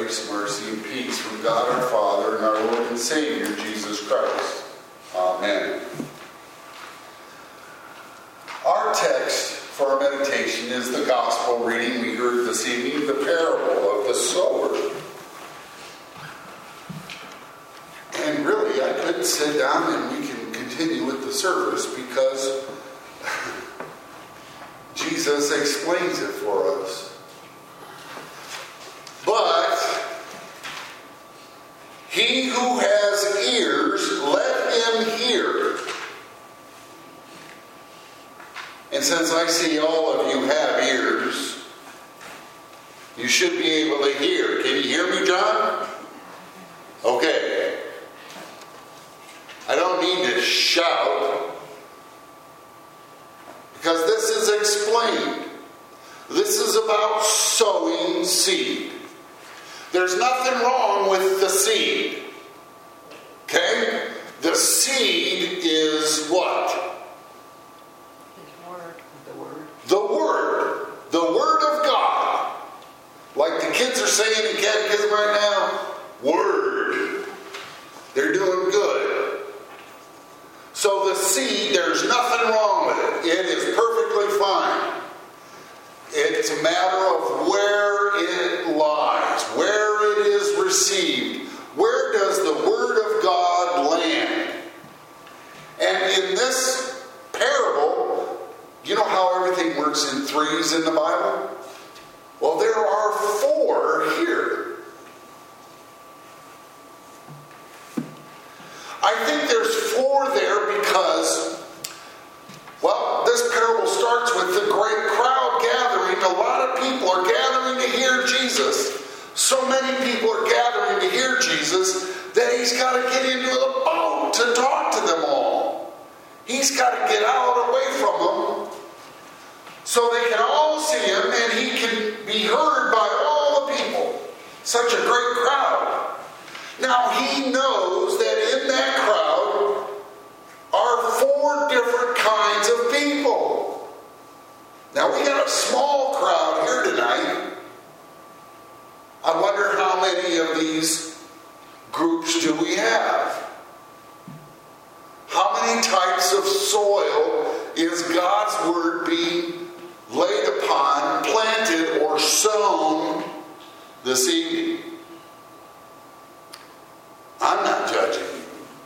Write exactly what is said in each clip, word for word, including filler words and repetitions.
grace, mercy, and peace from God our Father and our Lord and Savior, Jesus Christ. Amen. Our text for our meditation is the gospel reading we heard this evening, the parable of the sower. And really, I could sit down and we can continue with the service because Jesus explains it for us. But he who has ears, let him hear. And since I see all of you have ears, you should be able to hear. Can you hear me, John? Okay. I don't need to shout because this is explained. This is about sowing seed. There's nothing wrong with the seed. Okay? The seed is what? His word. The word. The Word. The Word of God. Like the kids are saying in catechism right now, Word. They're doing good. So the seed, there's nothing wrong with it. It is perfectly fine. It's a matter of where it lies, where it is received. Where does the Word of God land? And in this parable, you know how everything works in threes in the Bible? Well, there are four here. I think there's four there because, well, this parable starts with the great crowd gathering. A lot of people are gathering to hear Jesus. So many people are gathering to hear Jesus that he's got to get into the boat to talk to them all. He's got to get out away from them so they can all see him and he can be heard by all the people. Such a great crowd. Now he knows that in that crowd are four different kinds of people. Now we got a small crowd here tonight. I wonder how many of these groups do we have? How many types of soil is God's Word being laid upon, planted, or sown this evening? I'm not judging you.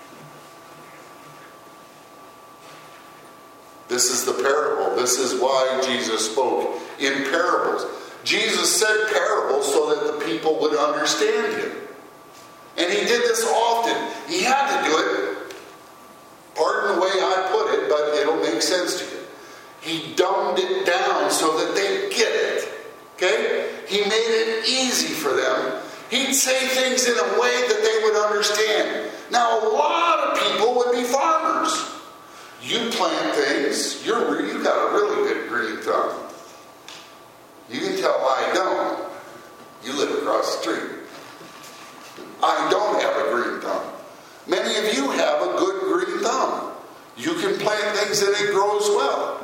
This is the parable. This is why Jesus spoke in parables. Jesus said parables so that the people would understand him. And he did this often. He had to do it. Pardon the way I put it, but it'll make sense to you. He dumbed it down so that they'd get it. Okay? He made it easy for them. He'd say things in a way that they would understand. Now, a lot of people would be farmers. You plant things, you're, you've got a really good green thumb. You can tell I don't. You live across the street. I don't have a green thumb. Many of you have a good green thumb. You can plant things and it grows well.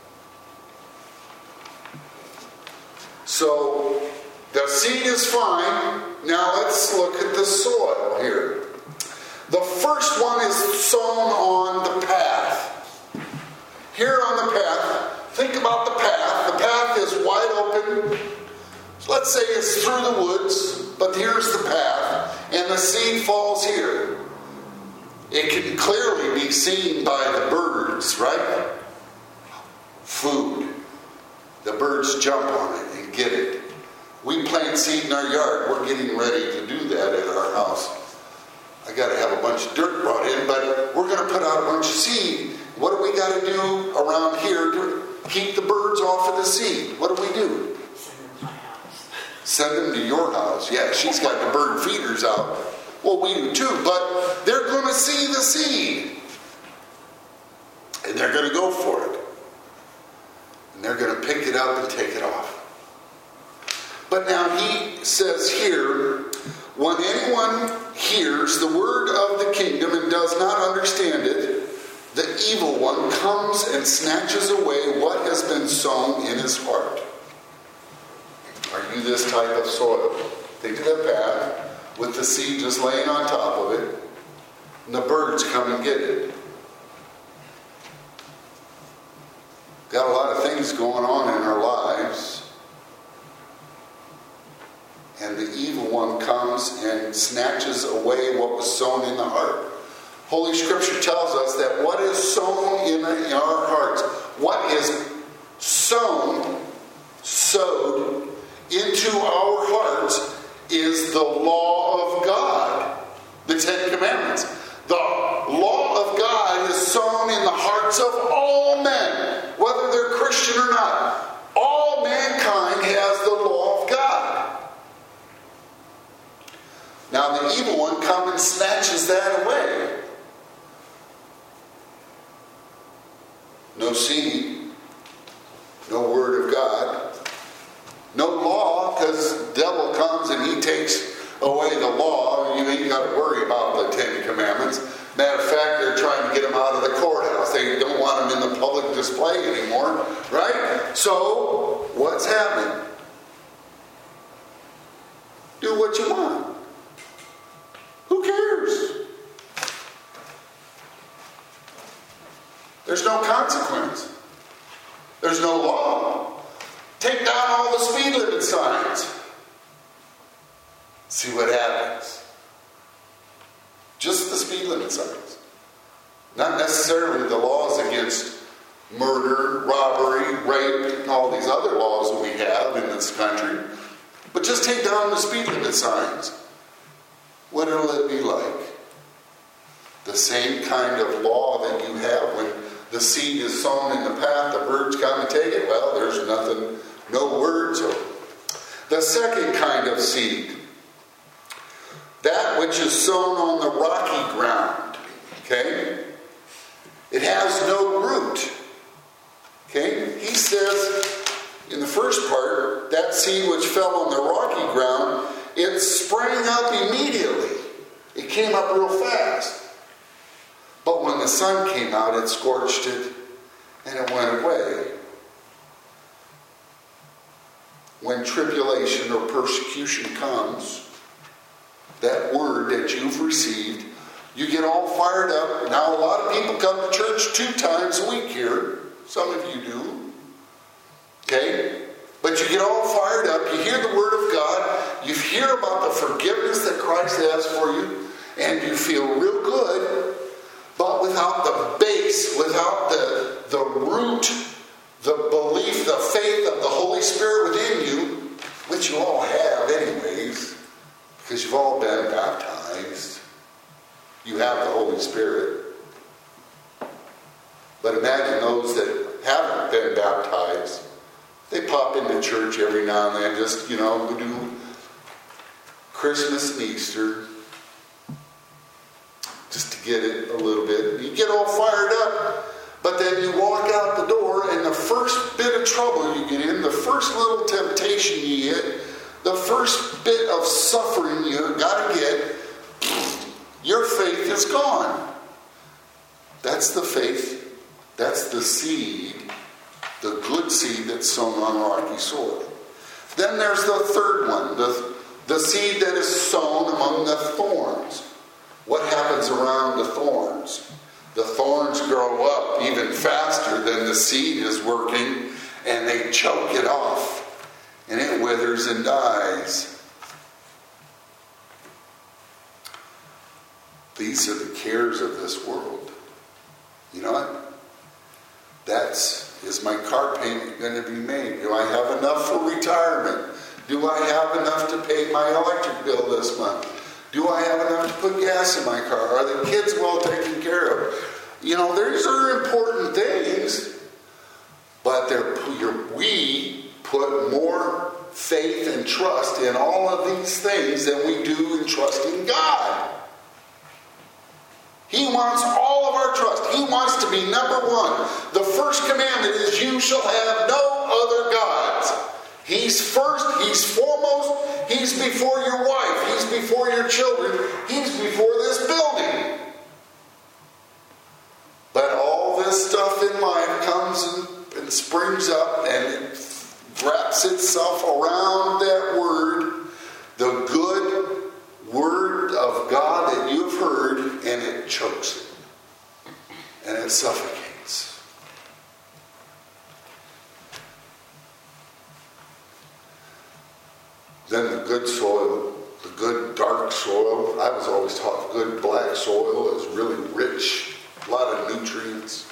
So, the seed is fine. Now let's look at the soil here. The first one is sown on the path. Here on the path, think about the path. The path is wide open. Let's say it's through the woods, but here's the path, and the seed falls here. It can clearly be seen by the birds, right? Food. The birds jump on it and get it. We plant seed in our yard. We're getting ready to do that at our house. I got to have a bunch of dirt brought in, but we're going to put out a bunch of seed. What do we got to do around here to keep the birds off of the seed? What do we do? Send them to my house. Send them to your house. Yeah, she's got the bird feeders out. Well, we do too, but they're going to see the seed. And they're going to go for it. And they're going to pick it up and take it off. But now he says here, when anyone hears the word of the kingdom and does not understand it, the evil one comes and snatches away what has been sown in his heart. Are you this type of soil? They do that path with the seed just laying on top of it. And the birds come and get it. Got a lot of things going on in our lives. And the evil one comes and snatches away what was sown in the heart. Holy Scripture tells us that what is sown in our hearts, what is sown, sowed into our hearts is the law of God, the Ten Commandments. The law of God is sown in the hearts of all men, whether they're Christian or not. All mankind has the law of God. Now the evil one comes and snatches that away. No seed, no word of God, no law, because the devil comes and he takes away the law. You ain't got to worry about the Ten Commandments. Matter of fact, they're trying to get them out of the courthouse. They don't want them in the public display anymore, right? So, what's happening? Do what you want. Who cares? There's no consequence. There's no law. Take down all the speed limit signs. See what happens. Just the speed limit signs. Not necessarily the laws against murder, robbery, rape, and all these other laws that we have in this country. But just take down the speed limit signs. What will it be like? The same kind of law that you have when the seed is sown in the path, the birds come and take it. Well, there's nothing, no words. The second kind of seed, that which is sown on the rocky ground. Okay? It has no root. Okay? He says in the first part, that seed which fell on the rocky ground, it sprang up immediately. It came up real fast. But when the sun came out, it scorched it and it went away. When tribulation or persecution comes, that word that you've received, you get all fired up. Now, a lot of people come to church two times a week here. Some of you do. Okay? But you get all fired up. You hear the word of God. You hear about the forgiveness that Christ has for you. And you feel real good. But without the base, without the, the root, the belief, the faith of the Holy Spirit within you, which you all have anyways, because you've all been baptized. You have the Holy Spirit. But imagine those that haven't been baptized. They pop into church every now and then, just, you know, do Christmas and Easter, just to get it a little bit. You get all fired up, but then you walk out the door, and the first bit of trouble you get in, the first little temptation you get, the first bit of suffering you got to get, your faith is gone. That's the faith. That's the seed, the good seed that's sown on rocky soil. Then there's the third one, the, the seed that is sown among the thorns. What happens around the thorns? The thorns grow up even faster than the seed is working, and they choke it off, and it withers and dies. These are the cares of this world. You know what? That's, is my car payment going to be made? Do I have enough for retirement? Do I have enough to pay my electric bill this month? Do I have enough to put gas in my car? Are the kids well taken care of? You know, these are important things, but they're, we put more faith and trust in all of these things than we do in trusting God. He wants all of our trust. He wants to be number one. The first commandment is, you shall have no other gods. He's first, he's foremost, he's before your wife, he's before your children, he's before this building. But all this stuff in life comes and, and springs up and it wraps itself around that word, the it chokes it. And it suffocates. Then the good soil, the good dark soil. I was always taught good black soil is really rich, a lot of nutrients.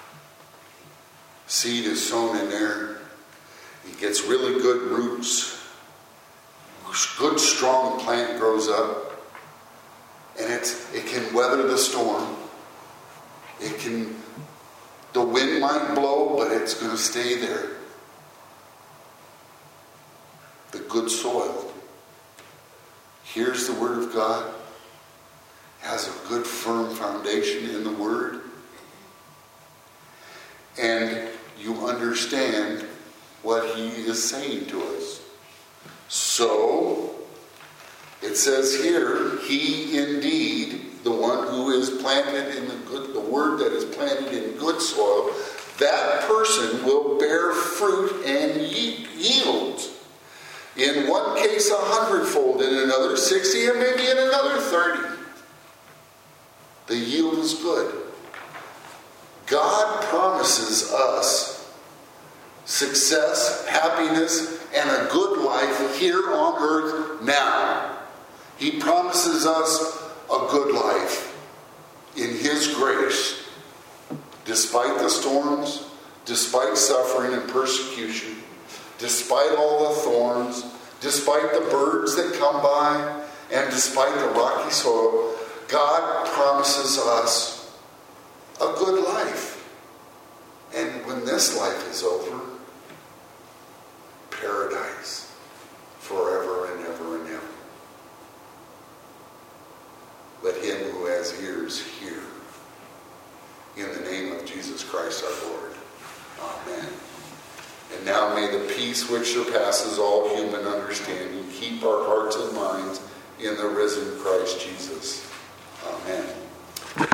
Seed is sown in there. It gets really good roots. Good strong plant grows up. And it's, it can weather the storm. It can, the wind might blow, but it's going to stay there. The good soil hears the word of God, has a good firm foundation in the word, and you understand what he is saying to us. So, it says here, he indeed, the one who is planted in the good, the word that is planted in good soil, that person will bear fruit and yield. In one case a hundredfold, in another sixty, and maybe in another thirty. The yield is good. God promises us success, happiness, and a good life here on earth now. He promises us a good life in his grace, despite the storms, despite suffering and persecution, despite all the thorns, despite the birds that come by, and despite the rocky soil. God promises us a good life. And when this life is over, paradise forever and ever and ever. Let him who has ears hear. In the name of Jesus Christ our Lord. Amen. And now may the peace which surpasses all human understanding keep our hearts and minds in the risen Christ Jesus. Amen.